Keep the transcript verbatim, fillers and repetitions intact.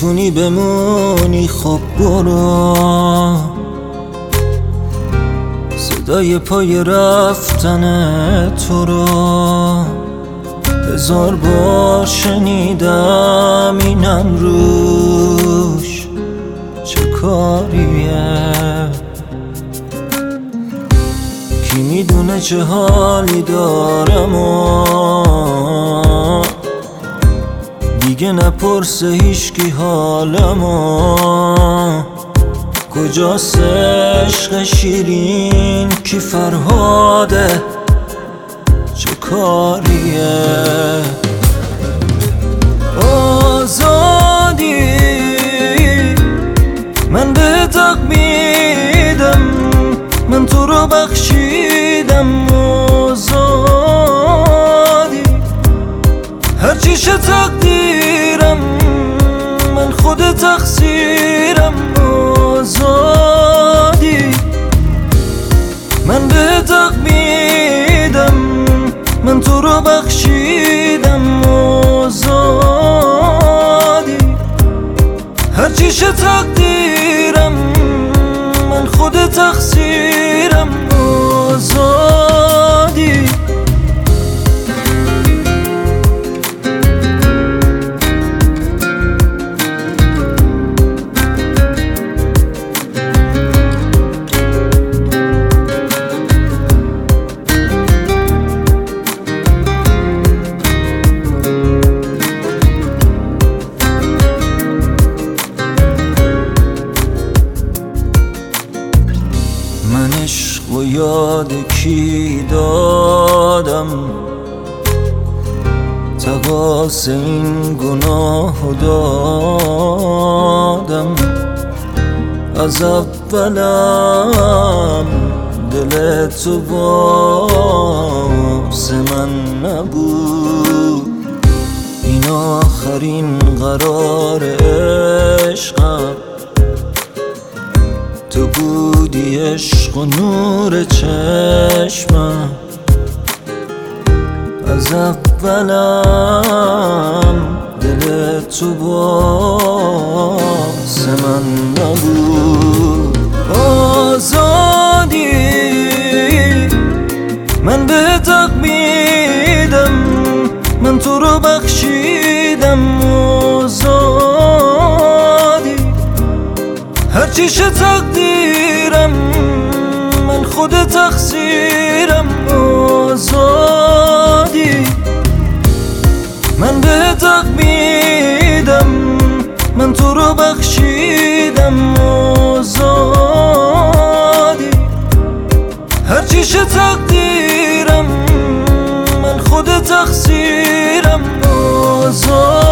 میتونی بمونی خب برو، صدای پای رفتن تو رو هزار بار شنیدم، اینم روش چه کاریه؟ کی میدونه چه حالی دارم و دیگه نپرسه هیچکی حالمو. کجاست عشق شیرین؟ کی فرهاده؟ چه کاریه؟ آزادی من به حق میدم، من تو رو بخشیدم. آزادی هرچی شه تقدیرم، من خود تقصیرم. آزادی من به حق میدم، من تو رو بخشیدم. آزادی هرچی شه تقدیرم، من خود تقصیرم. آزادی من عشق و یاد کی دادم، تقاص این گناه دادم. از اولم دل تو باز من نبود، این آخرین قرار عشقم. تو بودی عشق و نور چشمم، از اولم دل تو باز من نبود. آزادی من به حق میدم، من تو رو بخشیدم. آزادی هرچی شه تقدیرم، من خود تقصیرم. آزادی من به حق میدم، من تو رو بخشیدم. آزادی هرچی شه تقدیرم، من خود تقصیرم. آزادی